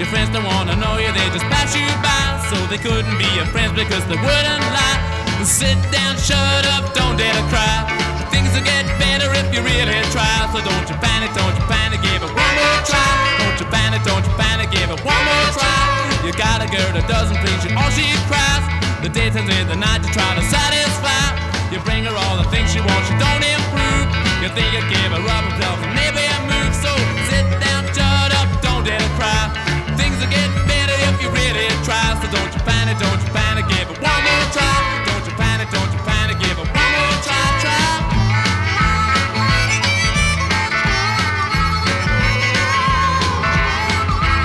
Your friends don't wanna know you, they just pass you by. So they couldn't be your friends because they wouldn't lie. Sit down, shut up, don't dare to cry. Things will get better if you really try. So don't you panic, give it one more try. Don't you panic, give it one more try. You got a girl that doesn't please you, all she cries. The day turns into the night to try to satisfy. You bring her all the things she wants, she don't improve. You think you give her up and tell her